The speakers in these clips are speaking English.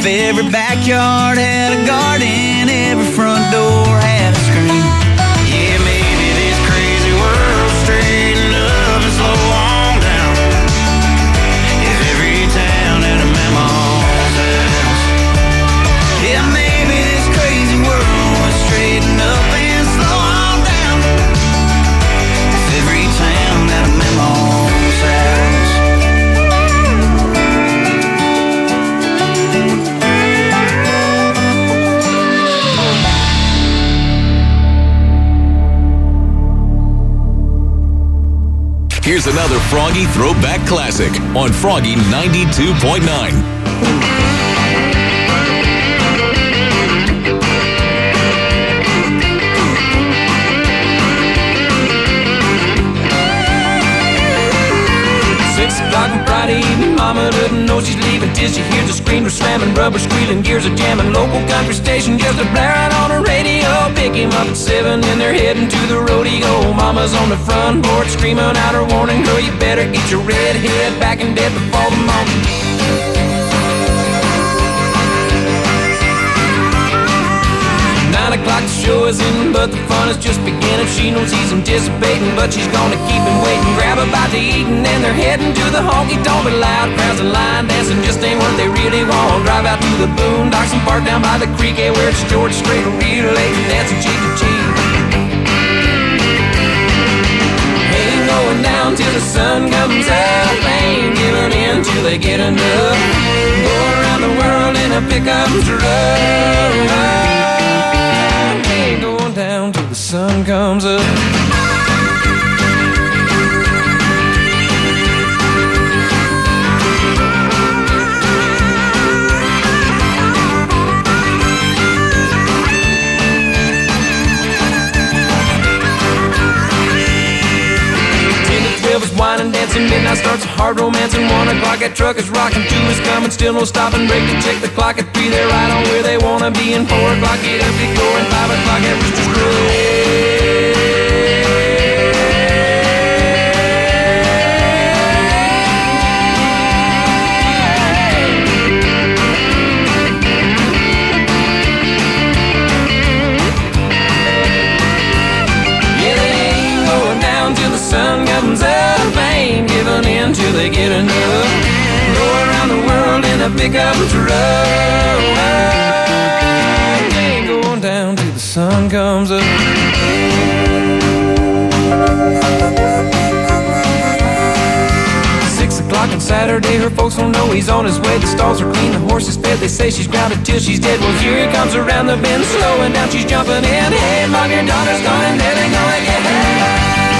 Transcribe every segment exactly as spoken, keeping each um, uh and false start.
If every backyard had a garden, every front door had a screen. Yeah, maybe this crazy world straighten up and slow on down. If every town had a mammal's house. Yeah, maybe this crazy world would straighten up and slow on down. If every town had a mammal's house. Here's another Froggy Throwback Classic on Froggy ninety-two point nine. Six o'clock on Friday evening, mama doesn't know she's leaving till she hears the screamers slamming, rubber squealing, gears are jamming. Local country station just a blaring on the radio. Pick him up at seven and they're heading to the rodeo. Mama's on the front porch screaming out her warning, girl, you better get your red head back in bed before the morning. Nine o'clock the show is in, but the fun is just beginning. She knows he's anticipating, but she's gonna keep him waiting. Grab a bite to eat and then they're heading to the honky tonk. But loud crowds and line dancing just ain't what they really want. Drive out to the boondocks and park down by the creek, eh, where it's George Strait, relating, dancing cheek to cheek. Ain't going down till the sun comes up, ain't giving in till they get enough. Go around the world in a pickup truck, going down till the sun comes up. Wine dancing, midnight starts a hard romancing. One o'clock that truck is rocking, two is coming, still no stopping. Break to check the clock at three, they're right on where they wanna be. And four o'clock get up, get going, five o'clock at Rooster's Crow. Yeah, they ain't going down till the sun comes up, giving in till they get enough. Go around the world in a pickup truck, ain't going down till the sun comes up. Six o'clock on Saturday, her folks don't know he's on his way. The stalls are clean, the horse is fed. They say she's grounded till she's dead. Well, here he comes around the bend, slowing down, she's jumping in. Hey, mom, your daughter's gone and then they're gonna get her.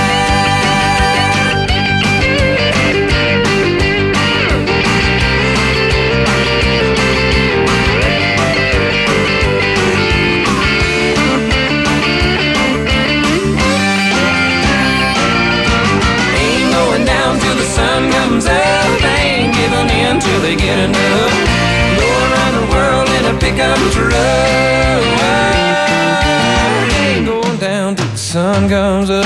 Till they get enough. Go around the world in a pickup truck, ain't going down till the sun comes up.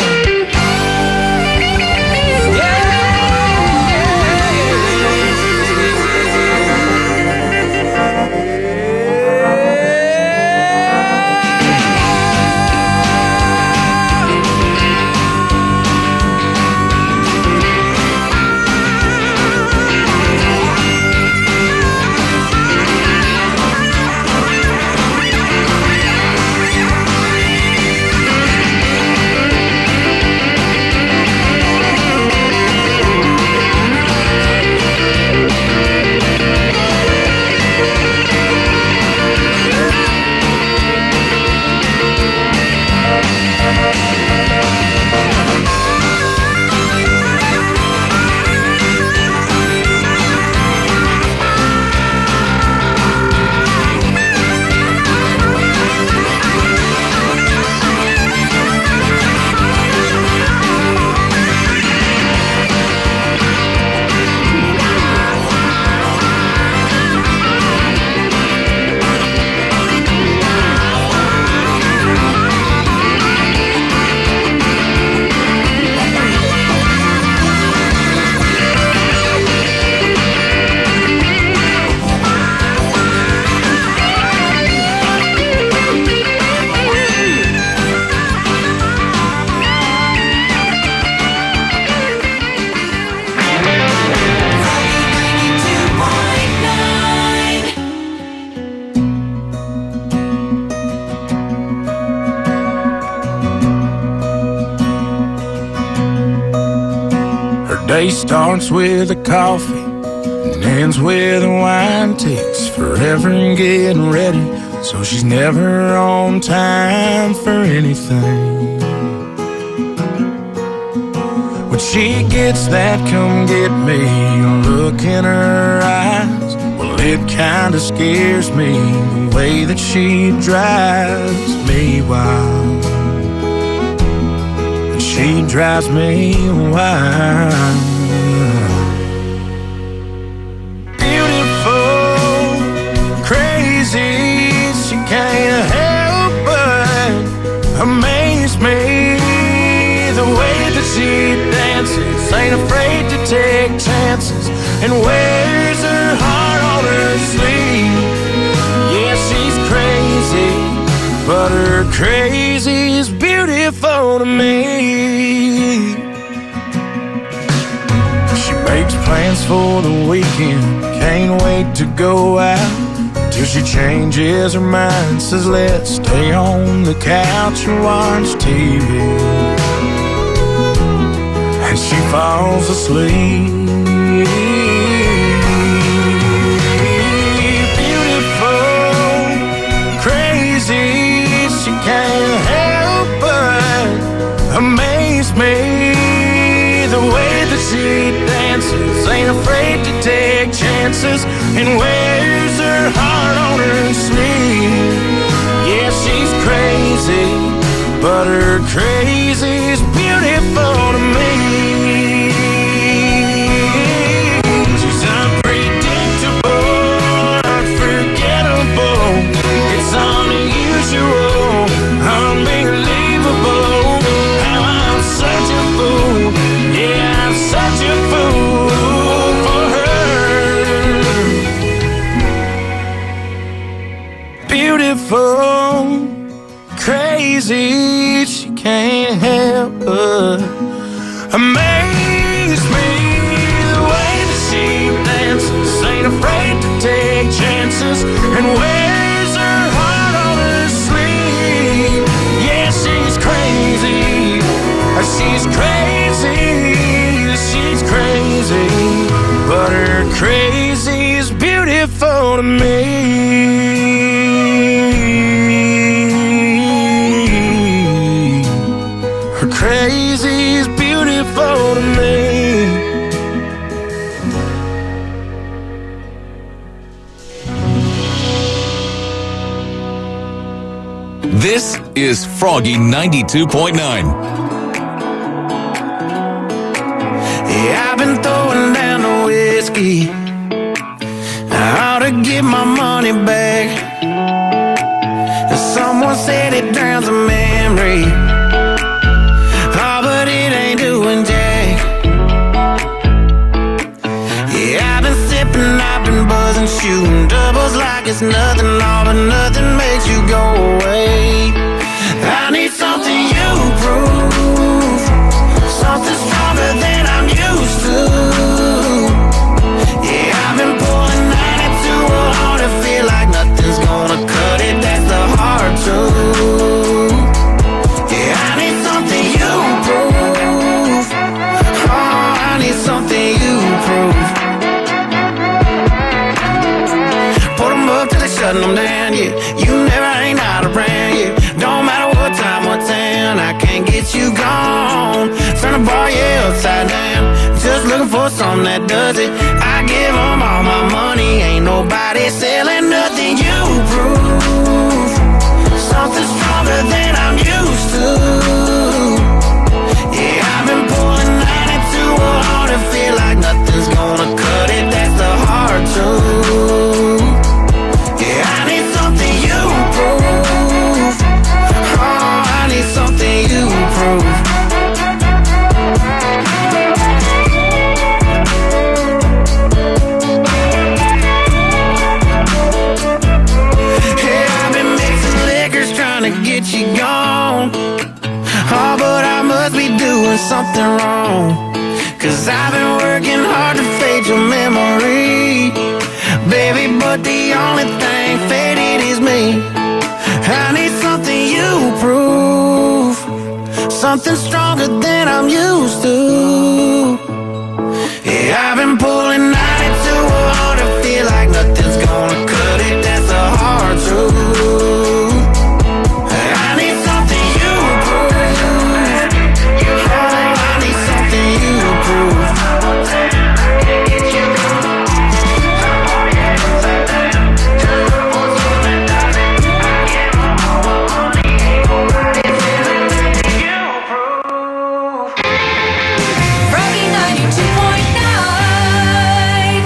day starts with a coffee and ends with a wine. Takes forever getting ready, so she's never on time for anything. When she gets that come get me look in her eyes, well, it kinda scares me the way that she drives me wild. She drives me wild. Beautiful, crazy, she can't help but amaze me. The way that she dances, ain't afraid to take chances, and wears her heart on her sleeve. Yeah, she's crazy, but her crazy is beautiful to me. She makes plans for the weekend, can't wait to go out, till she changes her mind, says let's stay on the couch and watch T V. And she falls asleep. Beautiful, crazy, she can't help but amaze me. The way that she dances, ain't afraid to take chances, and wears her heart on her sleeve. Yeah, she's crazy, but her crazy's beautiful to me. She's unpredictable, unforgettable. It's unusual, unbelievable. How I'm such a fool, yeah, I'm such a fool for her. Beautiful, crazy, she can't help but amaze me. The way that she dances, ain't afraid to take chances, and wears her heart on her sleeve. Yeah, she's crazy, she's crazy, she's crazy, but her crazy is beautiful to me. Crazy is beautiful to me. This is Froggy ninety-two point nine. Yeah, I've been throwing down the whiskey. I ought to get my money back. Someone said it drowns a memory. Shooting doubles like it's nothing, all but nothing makes you go away. I need something you prove, something stronger than I'm used to. Yeah, I've been pulling ninety-two hard to feel like nothing's gonna cut it, that's the hard truth. Yeah, I need something you prove. Oh, I need something you prove. Shutting them down, yeah. You never ain't out of brand, yeah. Don't matter what time, what town, I can't get you gone. Turn the bar, yeah, upside down. Just looking for something that does it. I give them all my money, ain't nobody selling nothing. You prove something stronger than I'm used to. Yeah, I've been pulling ninety-two hard to feel like nothing's gonna cut it, that's the hard truth. Yeah, I need something you prove. Oh, I need something you prove. Yeah, I've been mixing liquors trying to get you gone. Oh, but I must be doing something wrong, 'cause I've been working hard to fade your memory. Baby, but the only thing faded is me. I need something you prove, something stronger than I'm used to. I've been pulling ninety-two hard to feel like nothing's gonna cut it. That's a hard truth. I need something you approve. Oh, I need something you approve. Froggy ninety-two point nine.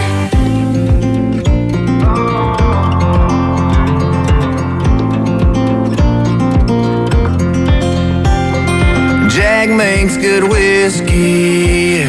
Jack makes good whiskey.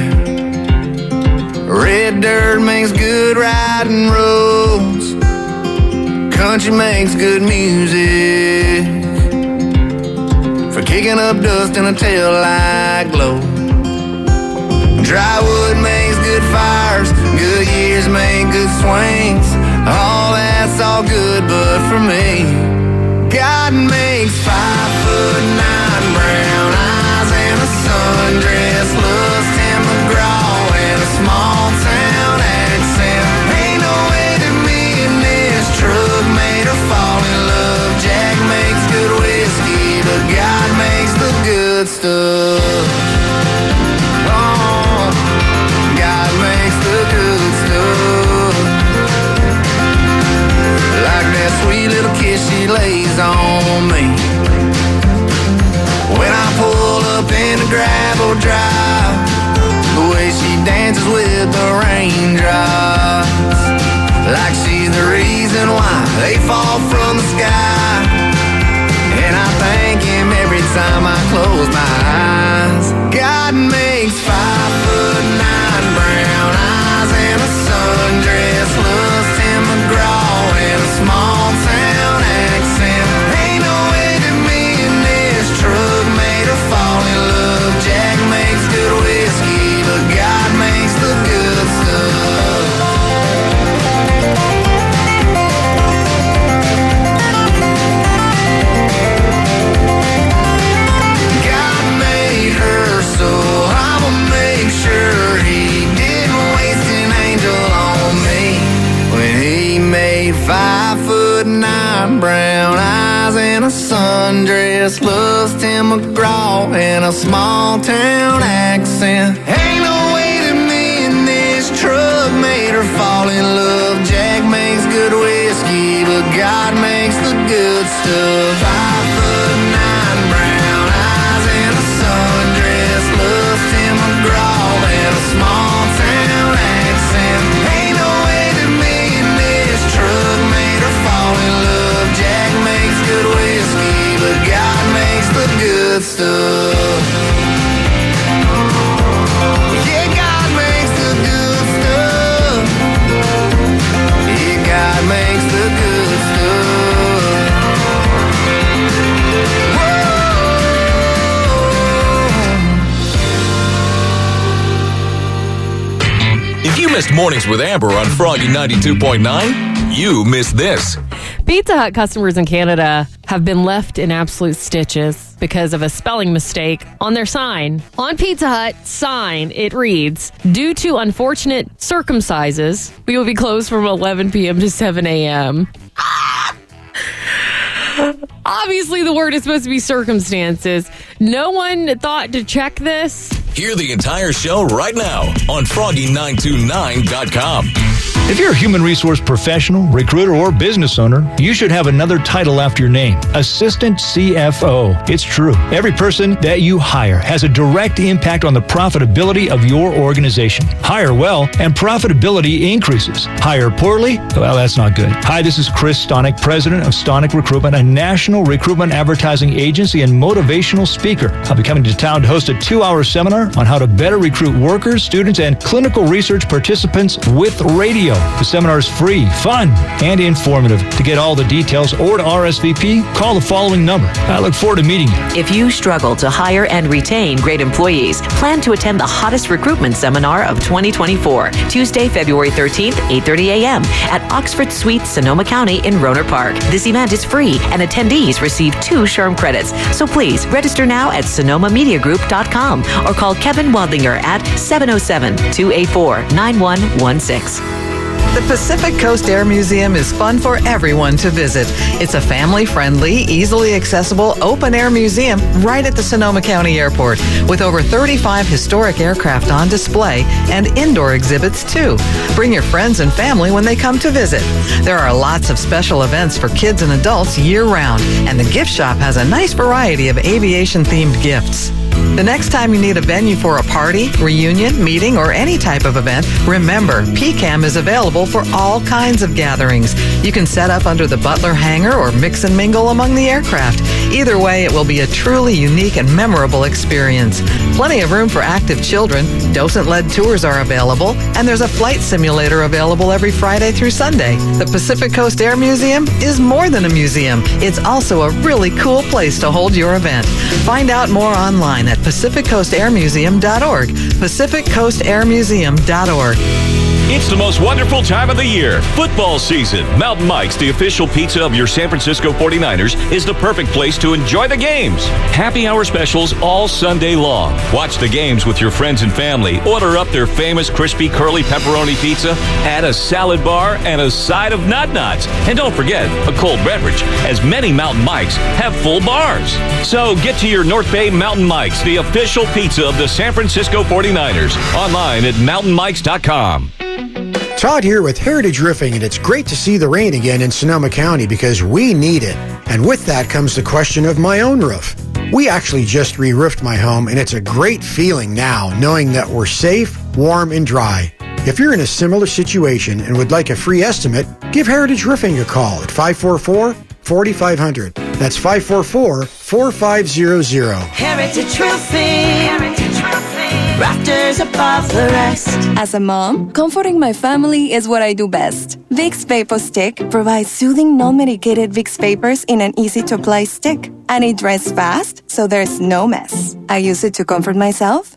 Red dirt makes good riding roads. Country makes good music for kicking up dust in a taillight glow. Dry wood makes good fires. Good years make good swings. All that's all good, but for me, God makes five foot nine brown eyes and a sundress, looks Tim McGraw and a small town accent. Ain't no way that me and this truck made her fall in love. Jack makes good whiskey, but God makes the good stuff. Oh, God makes the good stuff. Like that sweet little kiss she lays on me when I pull up in a gravel drive. The way she dances with the raindrops, like she's the reason why they fall from the sky. And I thank him every time I close my eyes. God makes five foot nine brown eyes and a sundress, looks Tim McGraw and a small town accent. Ain't no way that me and this truck made her fall in love. Jack makes good whiskey, but God makes the good stuff. God made her, so I'ma make sure he didn't waste an angel on me when he made five foot nine brown eyes and a sundress, loves Tim McGraw and a small town accent. Ain't no way that me and this truck made her fall in love. Jack makes good whiskey, but God makes the good stuff. Five foot nine brown eyes and a sundress, loves Tim McGraw and a small town accent. Ain't no way that me and this truck made her fall in love. Jack makes good whiskey, but God makes the good stuff. Yeah, God makes the good stuff. Yeah, God makes the good stuff. Whoa. If you missed Mornings with Amber on Froggy ninety-two point nine, you missed this. Pizza Hut customers in Canada have been left in absolute stitches because of a spelling mistake on their sign. On Pizza Hut sign, it reads, due to unfortunate circumcises, we will be closed from eleven p.m. to seven a.m. Obviously, the word is supposed to be circumstances. No one thought to check this. Hear the entire show right now on froggy nine two nine dot com. If you're a human resource professional, recruiter, or business owner, you should have another title after your name, Assistant C F O. It's true. Every person that you hire has a direct impact on the profitability of your organization. Hire well, and profitability increases. Hire poorly? Well, that's not good. Hi, this is Chris Stonick, president of Stonick Recruitment, a national recruitment advertising agency and motivational speaker. I'll be coming to town to host a two-hour seminar on how to better recruit workers, students, and clinical research participants with radio. The seminar is free, fun, and informative. To get all the details or to R S V P, call the following number. I look forward to meeting you. If you struggle to hire and retain great employees, plan to attend the hottest recruitment seminar of twenty twenty-four, Tuesday, February thirteenth, eight thirty a.m. at Oxford Suite, Sonoma County in Rohnert Park. This event is free and attendees receive two SHRM credits. So please register now at sonoma media group dot com or call Kevin Wadlinger at seven oh seven, two eight four, nine one one six. The Pacific Coast Air Museum is fun for everyone to visit. It's a family-friendly, easily accessible, open-air museum right at the Sonoma County Airport with over thirty-five historic aircraft on display and indoor exhibits, too. Bring your friends and family when they come to visit. There are lots of special events for kids and adults year-round, and the gift shop has a nice variety of aviation-themed gifts. The next time you need a venue for a party, reunion, meeting, or any type of event, remember, P CAM is available for all kinds of gatherings. You can set up under the Butler hangar or mix and mingle among the aircraft. Either way, it will be a truly unique and memorable experience. Plenty of room for active children, docent-led tours are available, and there's a flight simulator available every Friday through Sunday. The Pacific Coast Air Museum is more than a museum. It's also a really cool place to hold your event. Find out more online at pacific coast air museum dot org. pacific coast air museum dot org. It's the most wonderful time of the year, football season. Mountain Mike's, the official pizza of your San Francisco forty-niners, is the perfect place to enjoy the games. Happy hour specials all Sunday long. Watch the games with your friends and family. Order up their famous crispy curly pepperoni pizza, add a salad bar, and a side of nut nuts. And don't forget, a cold beverage, as many Mountain Mike's have full bars. So get to your North Bay Mountain Mike's, the official pizza of the San Francisco forty-niners. Online at mountain mikes dot com. Todd here with Heritage Roofing, and it's great to see the rain again in Sonoma County because we need it. And with that comes the question of my own roof. We actually just re-roofed my home, and it's a great feeling now knowing that we're safe, warm, and dry. If you're in a similar situation and would like a free estimate, give Heritage Roofing a call at five four four, four five zero zero. That's five four four, four five zero zero. Heritage Roofing. Heritage Roofing. Rafters above the rest. As a mom, comforting my family is what I do best. Vicks Vapor Stick provides soothing, non-medicated Vicks vapors in an easy-to-apply stick. And it dries fast, so there's no mess. I use it to comfort myself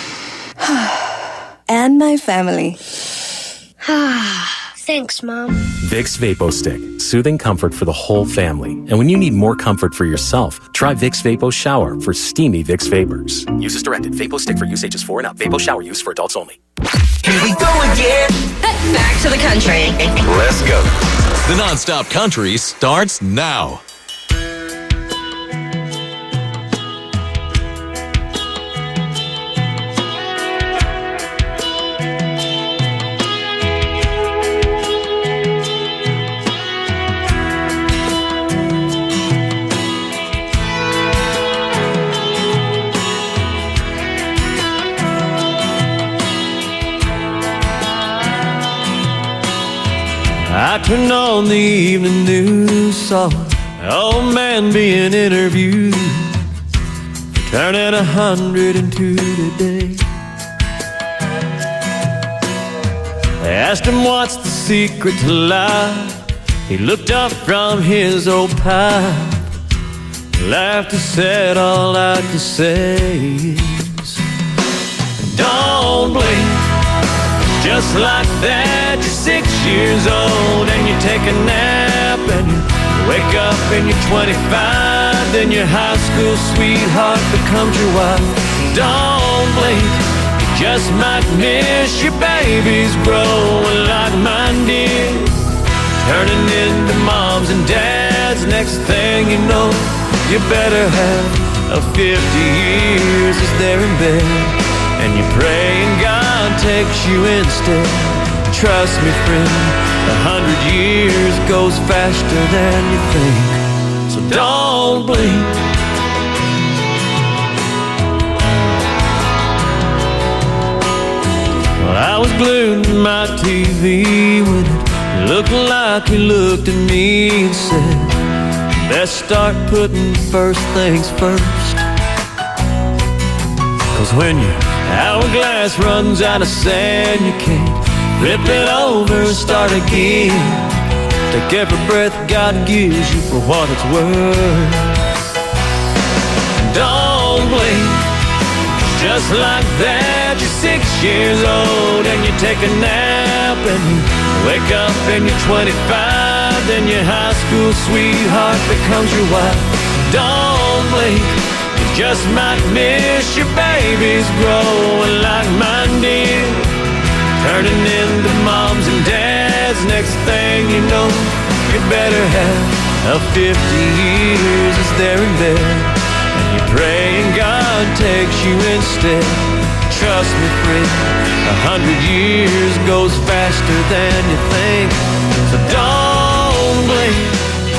and my family. Thanks, Mom. Vicks Vapo Stick. Soothing comfort for the whole family. And when you need more comfort for yourself, try Vicks Vapo Shower for steamy Vicks Vapors. Use as directed. Vapo Stick for use ages four and up. Vapo Shower use for adults only. Here we go again. Back to the country. Let's go. The nonstop country starts now. I turned on the evening news, saw an old man being interviewed for turning a hundred and two today. They asked him what's the secret to life. He looked up from his old pipe, laughed and said, all I can say is, don't blink. Just like that, you're six years old and you take a nap and you wake up and you're twenty-five. Then your high school sweetheart becomes your wife. Don't blink, you just might miss your babies growing like mine did, turning into moms and dads. Next thing you know, you better have a fifty years as they're in bed. And you pray and God takes you instead. Trust me, friend, a hundred years goes faster than you think. So don't blink. Well, I was glued to my T V when it looked like he looked at me and said, best start putting first things first. Cause when your hourglass runs out of sand, you can't flip it over and start again. Take every breath God gives you for what it's worth. Don't blink, just like that. You're six years old and you take a nap and you wake up and you're twenty-five. Then your high school sweetheart becomes your wife. Don't blink, you just might miss your babies growing like mine did, turning into moms and dads. Next thing you know, you better have a fifty years is there in bed, and you're praying God takes you instead. Trust me, friend, a hundred years goes faster than you think. So don't blink.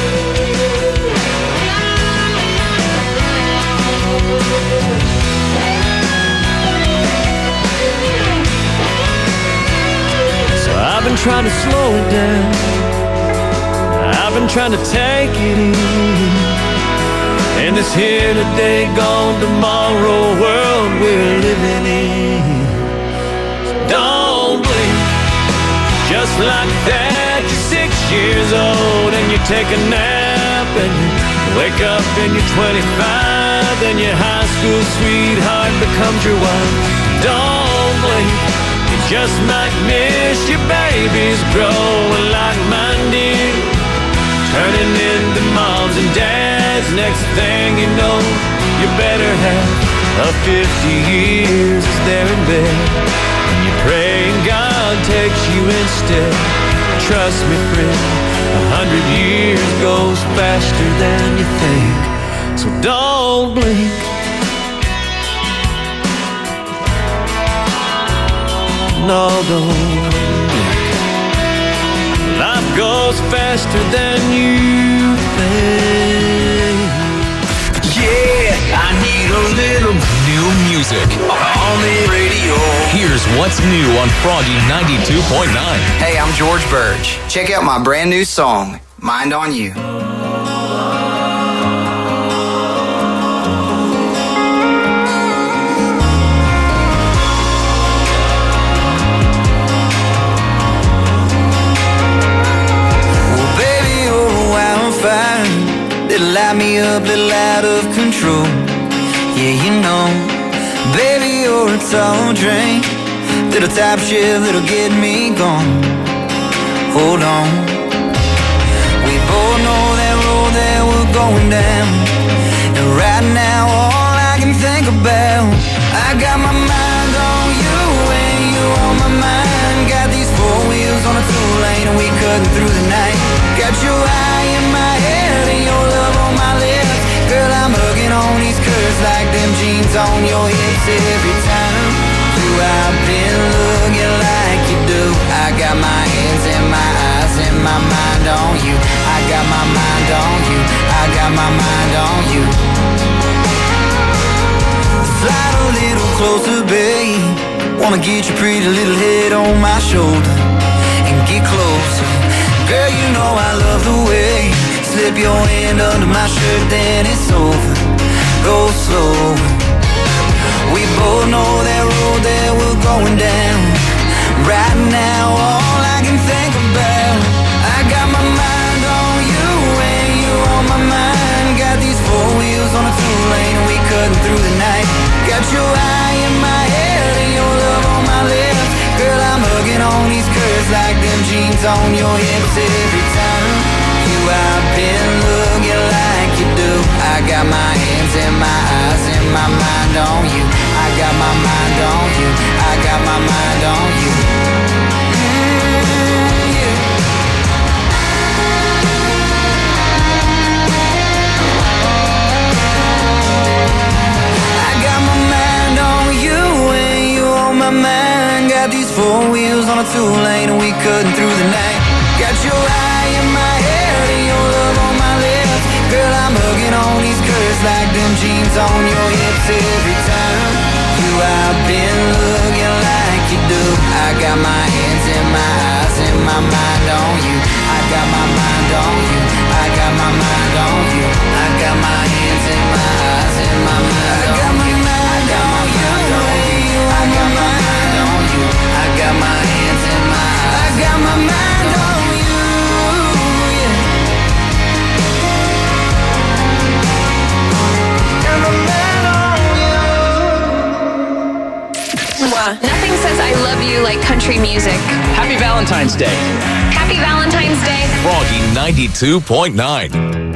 So I've been trying to slow it down, I've been trying to take it in, in this here today, gone tomorrow world we're living in. So don't blink, just like that. You're six years old and you take a nap and you wake up and you're twenty-five. Then your high school sweetheart becomes your wife. Don't blink, you just might miss your babies growing like mine did, turning into moms and dads. Next thing you know, you better have a fifty years is there in bed, and you're praying God takes you instead. Trust me, friend, a hundred years goes faster than you think. So don't blink. No, don't blink. Life goes faster than you think. Yeah, I need a little new music on the radio. Here's what's new on Froggy ninety-two point nine. Hey, I'm George Burge. Check out my brand new song, Mind on You. Little light me up, little out of control. Yeah, you know, baby, you're a tall drink, little top shift that'll get me gone. Hold on, we both know that road that we're going down, and right now all I can think about, I got my mind on you and you on my mind. Got these four wheels on a two lane and we cutting through the night. Got your eye in my head and your love on my lips. Girl, I'm hugging on these curves like them jeans on your hips. Every time you I've been looking like you do. I got my hands and my eyes and my mind on you. I got my mind on you. I got my mind on you. Slide a little closer, babe. Wanna get your pretty little head on my shoulder and get closer. Girl, you know I love the way you slip your hand under my shirt, then it's over. Go slow. We both know that road that we're going down. Right now, all I can think about, I got my mind on you and you on my mind. Got these four wheels on a two lane and we cutting through the night. Got your eye in my head and your love on my lips. Girl, I'm hugging on these curves like them jeans on your hips. Every time you I've been looking like you do. I got my hands and my eyes and my mind on you. I got my mind on you. I got my mind on you. Mm, yeah. I got my mind on you and you on my mind. Got these four wheels on a two lane and we cutting through the night. Got your eye in my head and your love on my lips. Girl, I'm hugging on these curves like them jeans on your hips. Every time you I've been looking like you do. I got my hands and my eyes and my mind on you. I got my mind on you. I got my mind on you. I got my hands and my eyes and my mind on you. I got my mind on you. I got my mind on you. I got my hands and my Uh, nothing says I love you like country music. Happy Valentine's Day. Happy Valentine's Day. Froggy ninety-two point nine.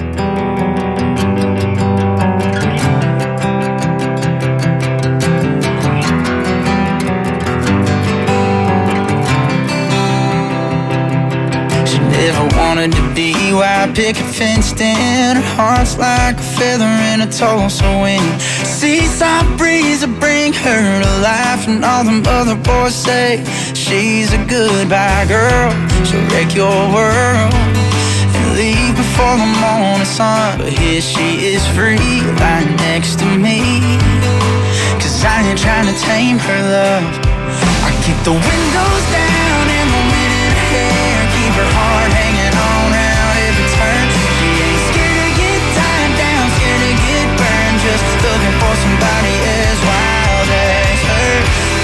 Never wanted to be white picket fenced in. Her heart's like a feather in a Tulsa wind. Seaside breeze will bring her to life, and all them other boys say she's a goodbye girl. She'll wreck your world and leave before the morning sun. But here she is free, lying next to me. Cause I ain't trying to tame her love. I keep the windows down and the wind in her hair, keep her heart hanging on round every turn. She ain't scared to get tied down, scared to get burned, just looking for somebody as wild as her.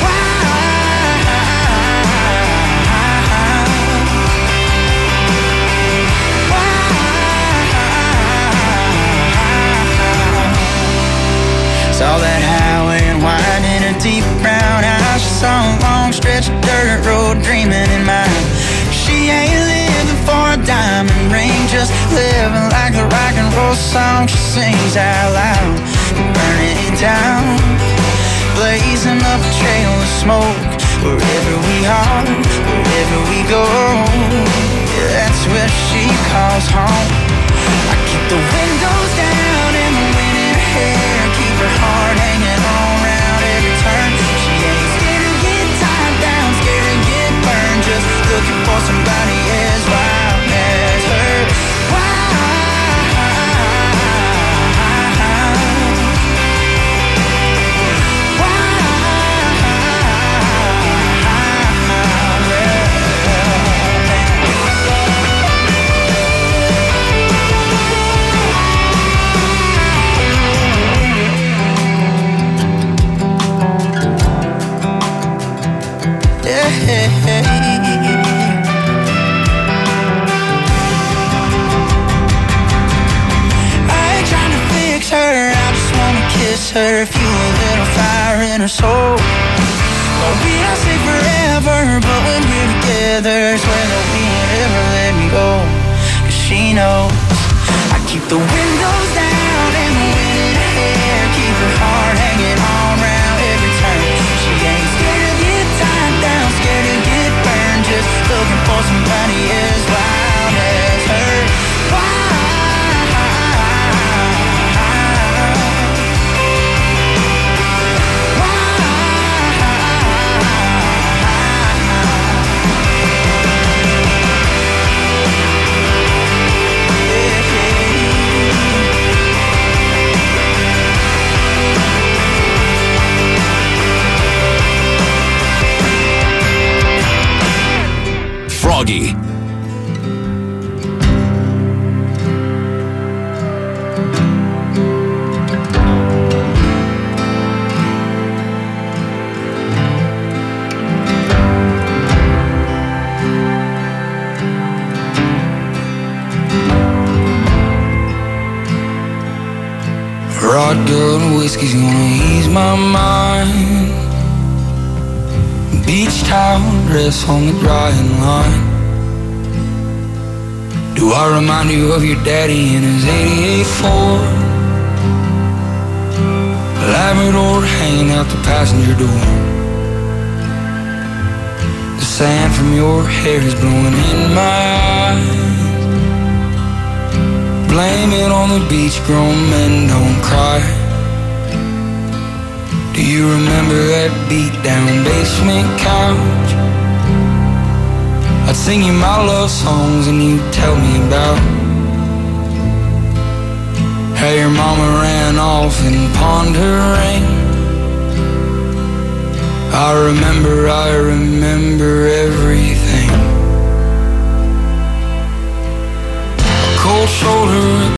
Saw that highway and wine in her deep brown eyes. She saw a long stretch of dirt road dreaming in mine. She ain't living for a diamond ring, just living like the rock and roll song she sings out loud. Burning it down, blazing up a trail of smoke. Wherever we are, wherever we go, yeah, that's where she calls home. I keep the windows down and the wind in her hair, keep her heart hanging on round every turn. She ain't scared to get tied down, scared to get burned, just looking for somebody as wild as her. Her, fuel a little fire in her soul. Well, we don't say forever, but when we're together, swear that we ain't ever let me go. Cause she knows I keep the windows down and the wind in her hair, keep her heart hanging on round every turn. She ain't scared to get tied down, scared to get burned, just looking for somebody as wild as her. Wild. Froggy. Vodka and whiskey's gonna ease my mind. Beach towel dress on the drying line. Do I remind you of your daddy in his eighty-eight Ford? Labrador hanging out the passenger door. The sand from your hair is blowing in my eyes. Blame it on the beach, grown men don't cry. Do you remember that beat down basement couch? I'd sing you my love songs and you'd tell me about how your mama ran off and pawned her ring. I remember, I remember everything. A cold shoulder, a